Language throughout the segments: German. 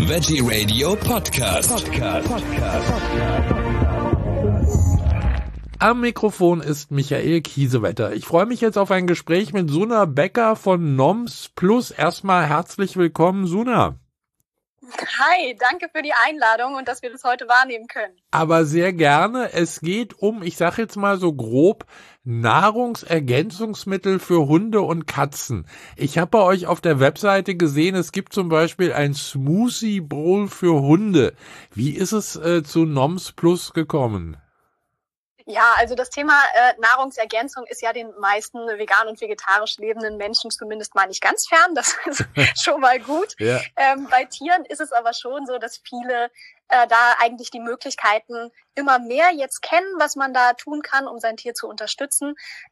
Veggie Radio Podcast. Am Mikrofon ist Michael Kiesewetter. Ich freue mich jetzt auf ein Gespräch mit Suna Becker von Noms Plus. Erstmal herzlich willkommen, Suna. Hi, danke für die Einladung und dass wir das heute wahrnehmen können. Aber sehr gerne. Es geht um, ich sag jetzt mal so grob, Nahrungsergänzungsmittel für Hunde und Katzen. Ich habe bei euch auf der Webseite gesehen, es gibt zum Beispiel ein Smoothie Bowl für Hunde. Wie ist es zu Noms Plus gekommen? Ja, also das Thema Nahrungsergänzung ist ja den meisten vegan und vegetarisch lebenden Menschen zumindest mal nicht ganz fern. Das ist schon mal gut. Ja. Bei Tieren ist es aber schon so, dass viele da eigentlich die Möglichkeiten immer mehr jetzt kennen, was man da tun kann, um sein Tier zu unterstützen.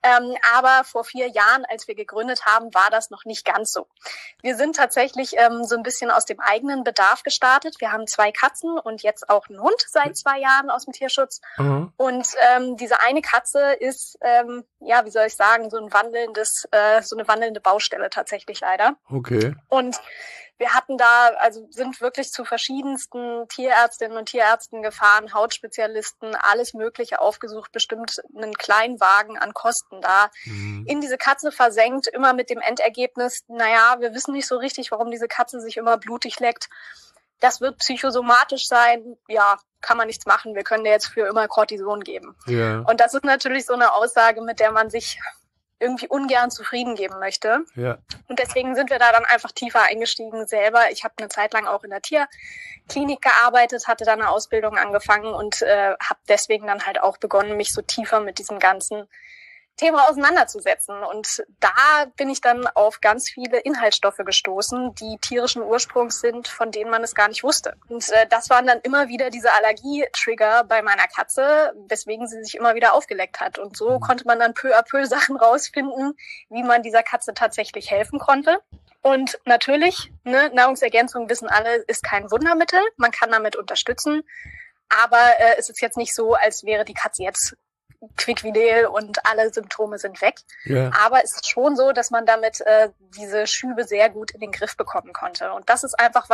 Aber vor 4 Jahren, als wir gegründet haben, war das noch nicht ganz so. Wir sind tatsächlich so ein bisschen aus dem eigenen Bedarf gestartet. Wir haben 2 Katzen und jetzt auch einen Hund seit 2 Jahren aus dem Tierschutz. Mhm. Und diese eine Katze ist, ja, wie soll ich sagen, so eine wandelnde Baustelle tatsächlich leider. Okay. Und wir hatten da, also sind wirklich zu verschiedensten Tierärztinnen und Tierärzten gefahren, Hautspezialisten, alles Mögliche aufgesucht, bestimmt einen kleinen Wagen an Kosten da in diese Katze versenkt, immer mit dem Endergebnis, naja, wir wissen nicht so richtig, warum diese Katze sich immer blutig leckt. Das wird psychosomatisch sein, ja, kann man nichts machen, wir können dir jetzt für immer Cortison geben. Ja. Und das ist natürlich so eine Aussage, mit der man sich irgendwie ungern zufrieden geben möchte. Ja. Und deswegen sind wir da dann einfach tiefer eingestiegen selber. Ich habe eine Zeit lang auch in der Tierklinik gearbeitet, hatte da eine Ausbildung angefangen und habe deswegen dann halt auch begonnen, mich so tiefer mit diesem ganzen Thema auseinanderzusetzen. Und da bin ich dann auf ganz viele Inhaltsstoffe gestoßen, die tierischen Ursprungs sind, von denen man es gar nicht wusste. Und das waren dann immer wieder diese Allergie-Trigger bei meiner Katze, weswegen sie sich immer wieder aufgeleckt hat. Und so konnte man dann peu à peu Sachen rausfinden, wie man dieser Katze tatsächlich helfen konnte. Und natürlich, Nahrungsergänzung, wissen alle, ist kein Wundermittel. Man kann damit unterstützen. Aber es ist jetzt nicht so, als wäre die Katze jetzt quickvidel und alle Symptome sind weg. Ja. Aber es ist schon so, dass man damit diese Schübe sehr gut in den Griff bekommen konnte. Und das ist einfach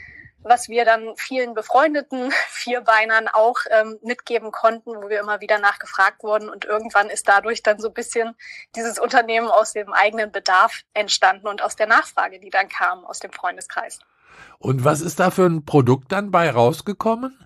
was wir dann vielen befreundeten Vierbeinern auch mitgeben konnten, wo wir immer wieder nachgefragt wurden. Und irgendwann ist dadurch dann so ein bisschen dieses Unternehmen aus dem eigenen Bedarf entstanden und aus der Nachfrage, die dann kam aus dem Freundeskreis. Und was ist da für ein Produkt dann bei rausgekommen?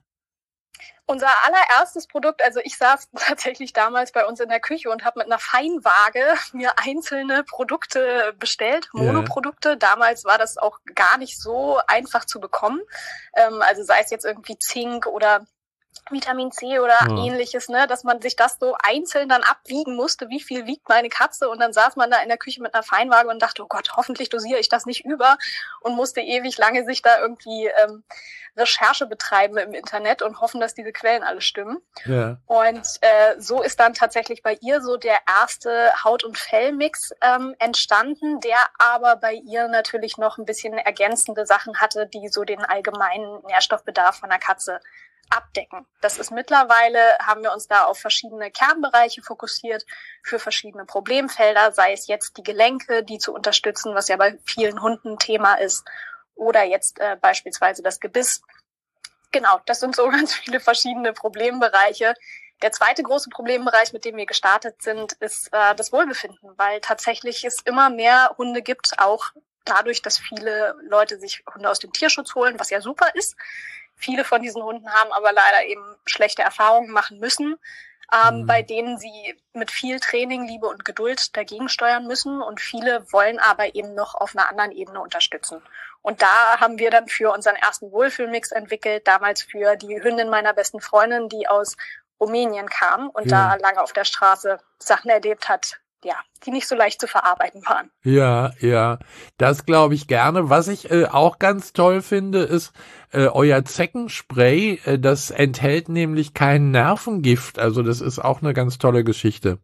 Unser allererstes Produkt, also ich saß tatsächlich damals bei uns in der Küche und habe mit einer Feinwaage mir einzelne Produkte bestellt, Monoprodukte. Yeah. Damals war das auch gar nicht so einfach zu bekommen. Also sei es jetzt irgendwie Zink oder Vitamin C oder ähnliches, dass man sich das so einzeln dann abwiegen musste, wie viel wiegt meine Katze, und dann saß man da in der Küche mit einer Feinwaage und dachte, oh Gott, hoffentlich dosiere ich das nicht über, und musste ewig lange sich da irgendwie Recherche betreiben im Internet und hoffen, dass diese Quellen alle stimmen. Ja. Und so ist dann tatsächlich bei ihr so der erste Haut- und Fellmix entstanden, der aber bei ihr natürlich noch ein bisschen ergänzende Sachen hatte, die so den allgemeinen Nährstoffbedarf von der Katze abdecken. Das ist mittlerweile, haben wir uns da auf verschiedene Kernbereiche fokussiert für verschiedene Problemfelder, sei es jetzt die Gelenke, die zu unterstützen, was ja bei vielen Hunden Thema ist, oder jetzt beispielsweise das Gebiss. Genau, das sind so ganz viele verschiedene Problembereiche. Der zweite große Problembereich, mit dem wir gestartet sind, ist das Wohlbefinden, weil tatsächlich es immer mehr Hunde gibt, auch dadurch, dass viele Leute sich Hunde aus dem Tierschutz holen, was ja super ist. Viele von diesen Hunden haben aber leider eben schlechte Erfahrungen machen müssen, bei denen sie mit viel Training, Liebe und Geduld dagegen steuern müssen. Und viele wollen aber eben noch auf einer anderen Ebene unterstützen. Und da haben wir dann für unseren ersten Wohlfühlmix entwickelt, damals für die Hündin meiner besten Freundin, die aus Rumänien kam und da lange auf der Straße Sachen erlebt hat, ja, die nicht so leicht zu verarbeiten waren. Ja, das glaube ich gerne. Was ich auch ganz toll finde, ist euer Zeckenspray. Das enthält nämlich kein Nervengift. Also das ist auch eine ganz tolle Geschichte.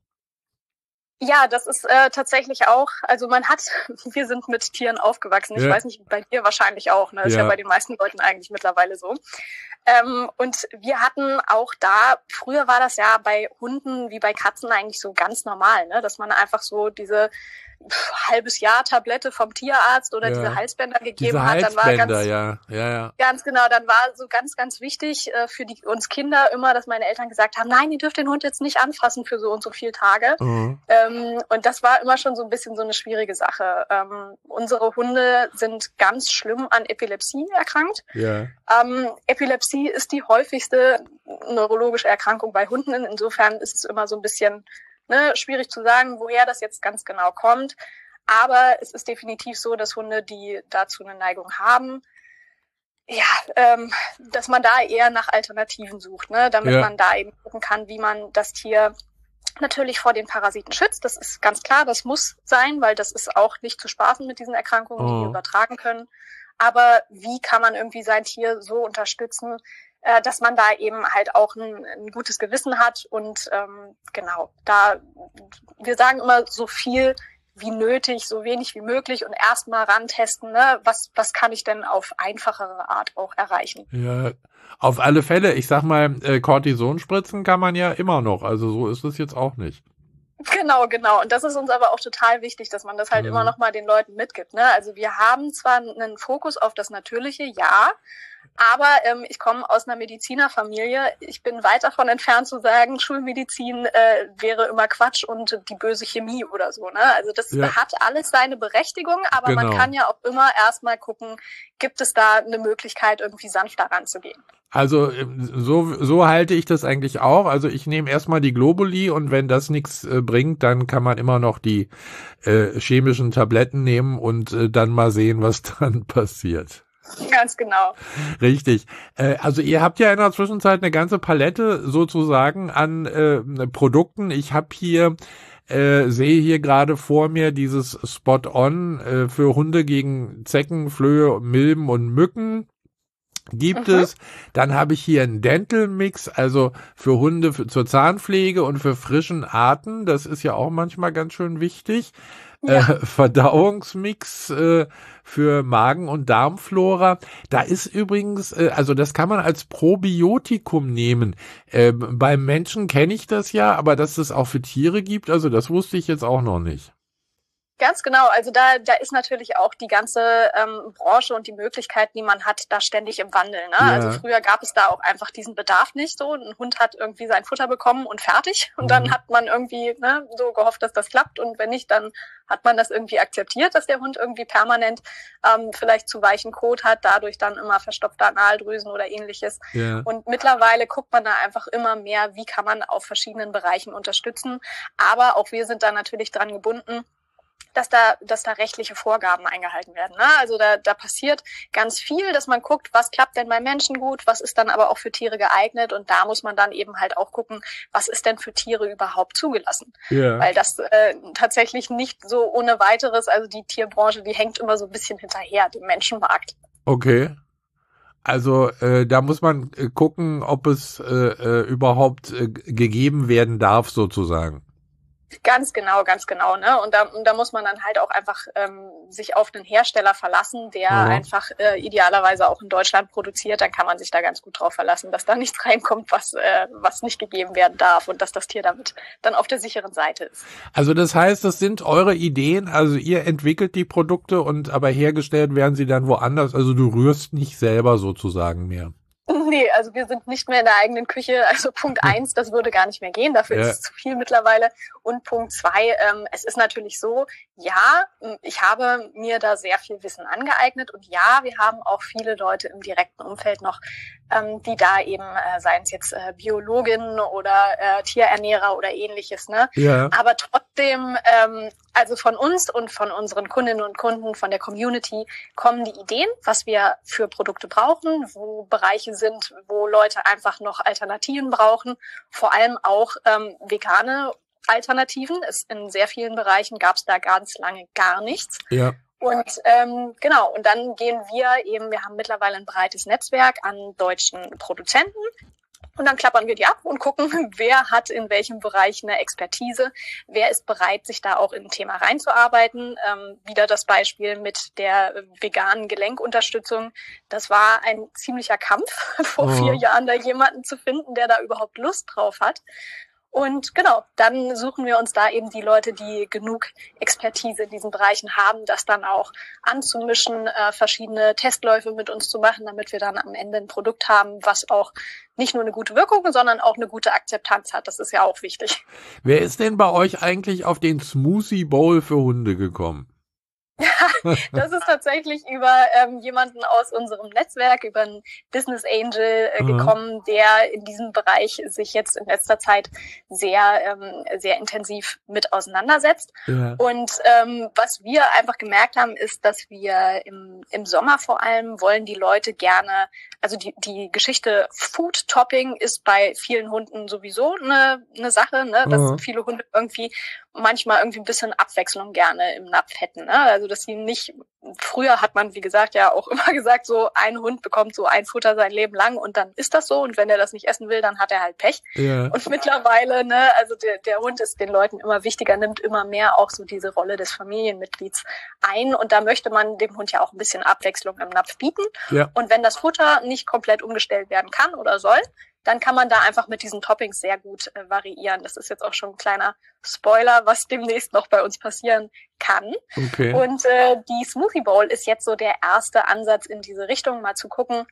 Ja, das ist tatsächlich auch, also wir sind mit Tieren aufgewachsen. Ich weiß nicht, bei dir wahrscheinlich auch, ne? Ist ja bei den meisten Leuten eigentlich mittlerweile so. Und wir hatten auch da, früher war das ja bei Hunden wie bei Katzen eigentlich so ganz normal, ne? Dass man einfach so diese halbes Jahr Tablette vom Tierarzt oder diese Halsbänder gegeben hat, dann war ganz genau, dann war so ganz, ganz wichtig für uns Kinder immer, dass meine Eltern gesagt haben, nein, ihr dürft den Hund jetzt nicht anfassen für so und so viele Tage. Mhm. Und das war immer schon so ein bisschen so eine schwierige Sache. Unsere Hunde sind ganz schlimm an Epilepsie erkrankt. Ja. Epilepsie ist die häufigste neurologische Erkrankung bei Hunden. Insofern ist es immer so ein bisschen schwierig zu sagen, woher das jetzt ganz genau kommt. Aber es ist definitiv so, dass Hunde, die dazu eine Neigung haben, dass man da eher nach Alternativen sucht, damit man da eben gucken kann, wie man das Tier natürlich vor den Parasiten schützt. Das ist ganz klar, das muss sein, weil das ist auch nicht zu spaßen mit diesen Erkrankungen, die wir übertragen können. Aber wie kann man irgendwie sein Tier so unterstützen, dass man da eben halt auch ein gutes Gewissen hat und wir sagen immer so viel wie nötig, so wenig wie möglich und erstmal rantesten, was kann ich denn auf einfachere Art auch erreichen. Ja, auf alle Fälle. Ich sag mal, Cortisonspritzen kann man ja immer noch, also so ist es jetzt auch nicht. Genau. Und das ist uns aber auch total wichtig, dass man das halt immer noch mal den Leuten mitgibt. Also wir haben zwar einen Fokus auf das Natürliche, ja, aber ich komme aus einer Medizinerfamilie. Ich bin weit davon entfernt zu sagen, Schulmedizin wäre immer Quatsch und die böse Chemie oder so. Also das hat alles seine Berechtigung, aber man kann ja auch immer erstmal gucken, gibt es da eine Möglichkeit, irgendwie sanfter ranzugehen. Also so halte ich das eigentlich auch. Also ich nehme erstmal die Globuli und wenn das nichts bringt, dann kann man immer noch die chemischen Tabletten nehmen und dann mal sehen, was dann passiert. Ganz genau. Richtig. Also ihr habt ja in der Zwischenzeit eine ganze Palette sozusagen an Produkten. Ich habe hier sehe hier gerade vor mir dieses Spot-On für Hunde gegen Zecken, Flöhe, Milben und Mücken. Gibt es. Dann habe ich hier einen Dental Mix, also für Hunde zur Zahnpflege und für frischen Arten. Das ist ja auch manchmal ganz schön wichtig. Ja. Verdauungsmix für Magen- und Darmflora. Da ist übrigens, also das kann man als Probiotikum nehmen. Beim Menschen kenne ich das ja, aber dass es auch für Tiere gibt, also das wusste ich jetzt auch noch nicht. Ganz genau, also da ist natürlich auch die ganze Branche und die Möglichkeiten, die man hat, da ständig im Wandel. Ja. Also früher gab es da auch einfach diesen Bedarf nicht so. Ein Hund hat irgendwie sein Futter bekommen und fertig. Und dann hat man irgendwie so gehofft, dass das klappt. Und wenn nicht, dann hat man das irgendwie akzeptiert, dass der Hund irgendwie permanent vielleicht zu weichen Kot hat, dadurch dann immer verstopfte Analdrüsen oder ähnliches. Ja. Und mittlerweile guckt man da einfach immer mehr, wie kann man auf verschiedenen Bereichen unterstützen. Aber auch wir sind da natürlich dran gebunden, dass da rechtliche Vorgaben eingehalten werden. Also da passiert ganz viel, dass man guckt, was klappt denn bei Menschen gut, was ist dann aber auch für Tiere geeignet und da muss man dann eben halt auch gucken, was ist denn für Tiere überhaupt zugelassen. Yeah. Weil das tatsächlich nicht so ohne weiteres, also die Tierbranche, die hängt immer so ein bisschen hinterher, dem Menschenmarkt. Okay. Also da muss man gucken, ob es überhaupt gegeben werden darf sozusagen. Ganz genau. Und da muss man dann halt auch einfach sich auf einen Hersteller verlassen, der einfach idealerweise auch in Deutschland produziert. Dann kann man sich da ganz gut drauf verlassen, dass da nichts reinkommt, was nicht gegeben werden darf und dass das Tier damit dann auf der sicheren Seite ist. Also das heißt, das sind eure Ideen, also ihr entwickelt die Produkte aber hergestellt werden sie dann woanders. Also du rührst nicht selber sozusagen mehr. Nee, also wir sind nicht mehr in der eigenen Küche. Also Punkt 1, das würde gar nicht mehr gehen. Dafür ist es zu viel mittlerweile. Und Punkt 2, es ist natürlich so, ja, ich habe mir da sehr viel Wissen angeeignet. Und ja, wir haben auch viele Leute im direkten Umfeld noch, die da eben, seien es jetzt Biologinnen oder Tierernährer oder ähnliches. Ja. Aber trotzdem, also von uns und von unseren Kundinnen und Kunden, von der Community kommen die Ideen, was wir für Produkte brauchen, wo Bereiche sind, wo Leute einfach noch Alternativen brauchen, vor allem auch vegane Alternativen. In sehr vielen Bereichen gab es da ganz lange gar nichts. Ja. Und und dann gehen wir haben mittlerweile ein breites Netzwerk an deutschen Produzenten. Und dann klappern wir die ab und gucken, wer hat in welchem Bereich eine Expertise, wer ist bereit, sich da auch in ein Thema reinzuarbeiten. Wieder das Beispiel mit der veganen Gelenkunterstützung. Das war ein ziemlicher Kampf vor 4 Jahren, da jemanden zu finden, der da überhaupt Lust drauf hat. Und genau, dann suchen wir uns da eben die Leute, die genug Expertise in diesen Bereichen haben, das dann auch anzumischen, verschiedene Testläufe mit uns zu machen, damit wir dann am Ende ein Produkt haben, was auch nicht nur eine gute Wirkung, sondern auch eine gute Akzeptanz hat. Das ist ja auch wichtig. Wer ist denn bei euch eigentlich auf den Smoothie Bowl für Hunde gekommen? Das ist tatsächlich über jemanden aus unserem Netzwerk, über einen Business Angel gekommen, der in diesem Bereich sich jetzt in letzter Zeit sehr intensiv mit auseinandersetzt. Ja. Und was wir einfach gemerkt haben, ist, dass wir im Sommer vor allem wollen die Leute gerne, also die Geschichte Food Topping ist bei vielen Hunden sowieso eine Sache, ne, dass viele Hunde manchmal irgendwie ein bisschen Abwechslung gerne im Napf hätten, ne? Also dass sie nicht, früher hat man, wie gesagt, ja auch immer gesagt, so ein Hund bekommt so ein Futter sein Leben lang und dann ist das so und wenn er das nicht essen will, dann hat er halt Pech. Ja. Und mittlerweile, ne, also der Hund ist den Leuten immer wichtiger, nimmt immer mehr auch so diese Rolle des Familienmitglieds ein und da möchte man dem Hund ja auch ein bisschen Abwechslung im Napf bieten. Ja. Und wenn das Futter nicht komplett umgestellt werden kann oder soll, dann kann man da einfach mit diesen Toppings sehr gut variieren. Das ist jetzt auch schon ein kleiner Spoiler, was demnächst noch bei uns passieren kann. Okay. Und die Smoothie Bowl ist jetzt so der erste Ansatz in diese Richtung, mal zu gucken,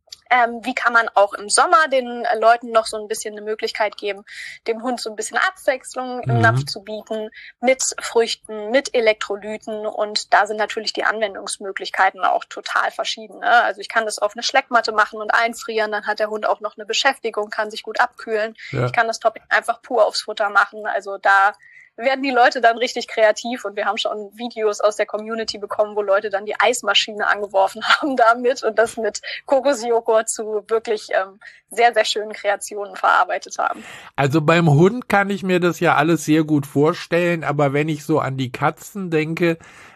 wie kann man auch im Sommer den Leuten noch so ein bisschen eine Möglichkeit geben, dem Hund so ein bisschen Abwechslung im Napf zu bieten, mit Früchten, mit Elektrolyten und da sind natürlich die Anwendungsmöglichkeiten auch total verschieden. Ne? Also ich kann das auf eine Schleckmatte machen und einfrieren, dann hat der Hund auch noch eine Beschäftigung, kann sich gut abkühlen. Ja. Ich kann das Topping einfach pur aufs Futter machen, also da werden die Leute dann richtig kreativ und wir haben schon Videos aus der Community bekommen, wo Leute dann die Eismaschine angeworfen haben damit und das mit Kokosjoghurt zu wirklich sehr, sehr schönen Kreationen verarbeitet haben. Also beim Hund kann ich mir das ja alles sehr gut vorstellen, aber wenn ich so an die Katzen denke,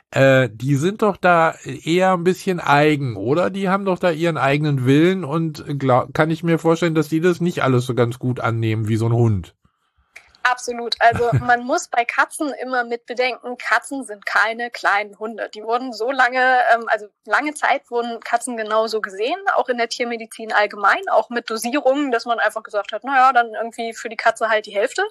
die sind doch da eher ein bisschen eigen, oder? Die haben doch da ihren eigenen Willen und kann ich mir vorstellen, dass die das nicht alles so ganz gut annehmen wie so ein Hund. Absolut. Also man muss bei Katzen immer mit bedenken, Katzen sind keine kleinen Hunde. Die wurden so lange, also lange Zeit wurden Katzen genauso gesehen, auch in der Tiermedizin allgemein, auch mit Dosierungen, dass man einfach gesagt hat, naja, dann irgendwie für die Katze halt die Hälfte.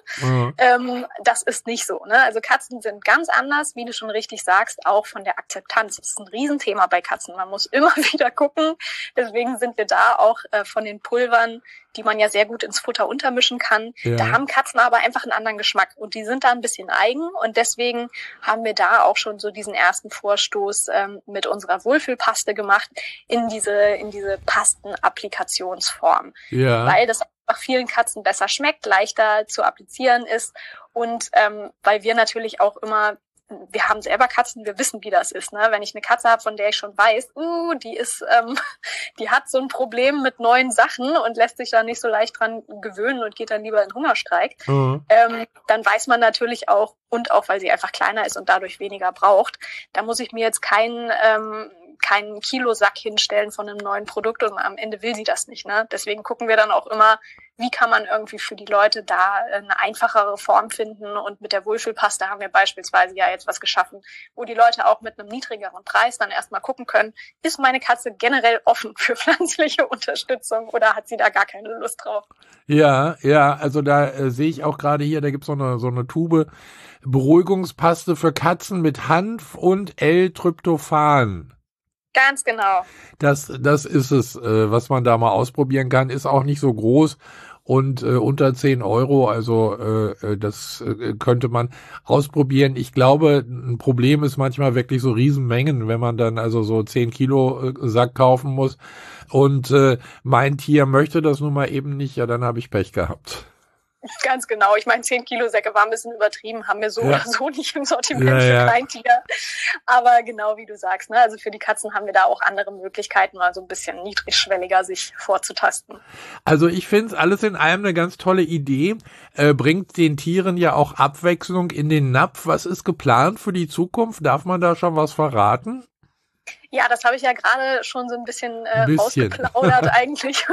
Das ist nicht so. Ne? Also Katzen sind ganz anders, wie du schon richtig sagst, auch von der Akzeptanz. Das ist ein Riesenthema bei Katzen. Man muss immer wieder gucken. Deswegen sind wir da auch von den Pulvern, die man ja sehr gut ins Futter untermischen kann. Ja. Da haben Katzen aber einfach einen anderen Geschmack und die sind da ein bisschen eigen und deswegen haben wir da auch schon so diesen ersten Vorstoß mit unserer Wohlfühlpaste gemacht in diese Pastenapplikationsform. Ja. Weil das einfach vielen Katzen besser schmeckt, leichter zu applizieren ist und weil wir natürlich auch immer, wir haben selber Katzen, wir wissen, wie das ist. Ne? Wenn ich eine Katze habe, von der ich schon weiß, die hat so ein Problem mit neuen Sachen und lässt sich da nicht so leicht dran gewöhnen und geht dann lieber in Hungerstreik, dann weiß man natürlich auch, und auch, weil sie einfach kleiner ist und dadurch weniger braucht, da muss ich mir jetzt keinen Kilosack hinstellen von einem neuen Produkt und am Ende will sie das nicht. Ne? Deswegen gucken wir dann auch immer, wie kann man irgendwie für die Leute da eine einfachere Form finden und mit der Wohlfühlpaste haben wir beispielsweise ja jetzt was geschaffen, wo die Leute auch mit einem niedrigeren Preis dann erstmal gucken können, ist meine Katze generell offen für pflanzliche Unterstützung oder hat sie da gar keine Lust drauf? Ja, also da sehe ich auch gerade hier, da gibt's so eine Tube Beruhigungspaste für Katzen mit Hanf und L-Tryptophan. Ganz genau. Das ist es, was man da mal ausprobieren kann, ist auch nicht so groß und unter 10 Euro, also das könnte man ausprobieren. Ich glaube, ein Problem ist manchmal wirklich so Riesenmengen, wenn man dann also so 10 Kilo Sack kaufen muss und mein Tier möchte das nun mal eben nicht, ja, dann habe ich Pech gehabt. Ganz genau. Ich meine, 10 Kilo Säcke war ein bisschen übertrieben, haben wir so oder so nicht im Sortiment für Kleintier. Aber genau wie du sagst, ne, also für die Katzen haben wir da auch andere Möglichkeiten, mal so ein bisschen niedrigschwelliger sich vorzutasten. Also ich finde es alles in allem eine ganz tolle Idee, bringt den Tieren ja auch Abwechslung in den Napf. Was ist geplant für die Zukunft? Darf man da schon was verraten? Ja, das habe ich ja gerade schon so ein bisschen rausgeplaudert eigentlich,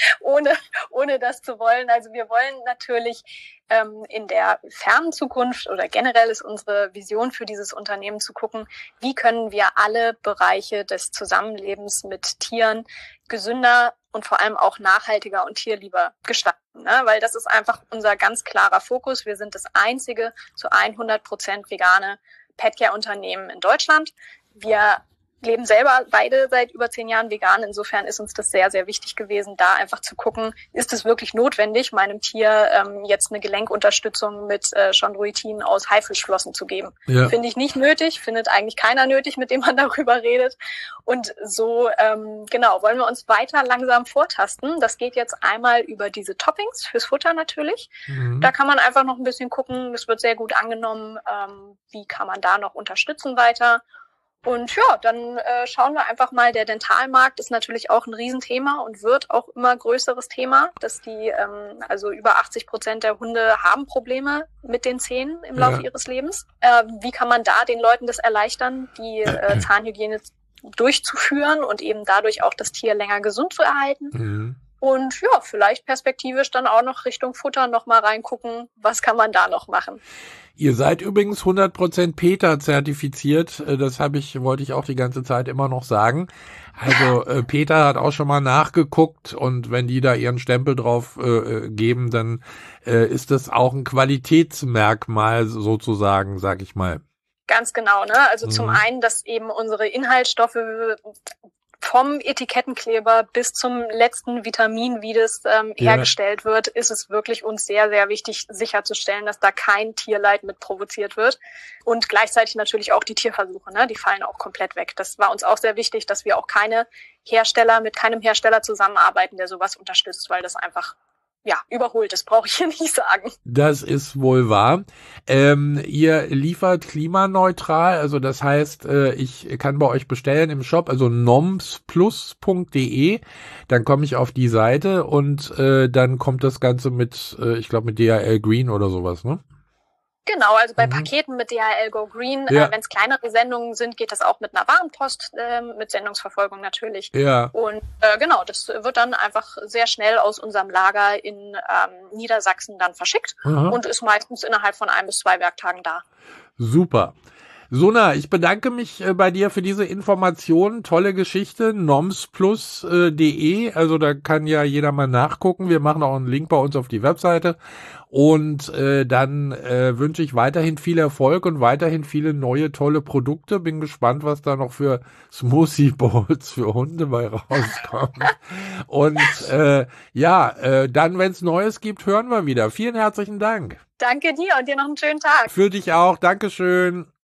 ohne das zu wollen. Also wir wollen natürlich in der fernen Zukunft oder generell ist unsere Vision für dieses Unternehmen zu gucken, wie können wir alle Bereiche des Zusammenlebens mit Tieren gesünder und vor allem auch nachhaltiger und tierlieber gestalten, ne? Weil das ist einfach unser ganz klarer Fokus. Wir sind das einzige zu 100% vegane Petcare-Unternehmen in Deutschland. Wir leben selber beide seit über 10 Jahren vegan. Insofern ist uns das sehr, sehr wichtig gewesen, da einfach zu gucken, ist es wirklich notwendig, meinem Tier jetzt eine Gelenkunterstützung mit Chondroitin aus Haifischflossen zu geben. Ja. Finde ich nicht nötig, findet eigentlich keiner nötig, mit dem man darüber redet. Und so, wollen wir uns weiter langsam vortasten. Das geht jetzt einmal über diese Toppings fürs Futter natürlich. Mhm. Da kann man einfach noch ein bisschen gucken. Das wird sehr gut angenommen. Wie kann man da noch unterstützen weiter? Und ja, dann schauen wir einfach mal, der Dentalmarkt ist natürlich auch ein Riesenthema und wird auch immer größeres Thema, dass die, also über 80% der Hunde haben Probleme mit den Zähnen im Laufe ihres Lebens. Wie kann man da den Leuten das erleichtern, die Zahnhygiene durchzuführen und eben dadurch auch das Tier länger gesund zu erhalten? Mhm. Und ja, vielleicht perspektivisch dann auch noch Richtung Futter noch mal reingucken, was kann man da noch machen. Ihr seid übrigens 100% PETA zertifiziert, das wollte ich auch die ganze Zeit immer noch sagen. Also PETA hat auch schon mal nachgeguckt und wenn die da ihren Stempel drauf geben, dann ist das auch ein Qualitätsmerkmal sozusagen, sag ich mal. Ganz genau, ne? Also zum einen, dass eben unsere Inhaltsstoffe vom Etikettenkleber bis zum letzten Vitamin, wie das hergestellt wird, ist es wirklich uns sehr, sehr wichtig, sicherzustellen, dass da kein Tierleid mit provoziert wird. Und gleichzeitig natürlich auch die Tierversuche, ne? Die fallen auch komplett weg. Das war uns auch sehr wichtig, dass wir auch mit keinem Hersteller zusammenarbeiten, der sowas unterstützt, weil das einfach überholt, das brauche ich hier nicht sagen. Das ist wohl wahr. Ihr liefert klimaneutral, also das heißt, ich kann bei euch bestellen im Shop, also nomsplus.de, dann komme ich auf die Seite und dann kommt das Ganze mit, ich glaube mit DHL Green oder sowas, ne? Genau, also bei Paketen mit DHL Go Green, wenn es kleinere Sendungen sind, geht das auch mit einer Warenpost, mit Sendungsverfolgung natürlich. Ja. Und das wird dann einfach sehr schnell aus unserem Lager in Niedersachsen dann verschickt und ist meistens innerhalb von 1 bis 2 Werktagen da. Super. Sona, ich bedanke mich bei dir für diese Informationen. Tolle Geschichte, nomsplus.de, also da kann ja jeder mal nachgucken. Wir machen auch einen Link bei uns auf die Webseite. Und dann wünsche ich weiterhin viel Erfolg und weiterhin viele neue, tolle Produkte. Bin gespannt, was da noch für Smoothie Bowls für Hunde bei rauskommen. Und dann, wenn es Neues gibt, hören wir wieder. Vielen herzlichen Dank. Danke dir und dir noch einen schönen Tag. Für dich auch. Dankeschön.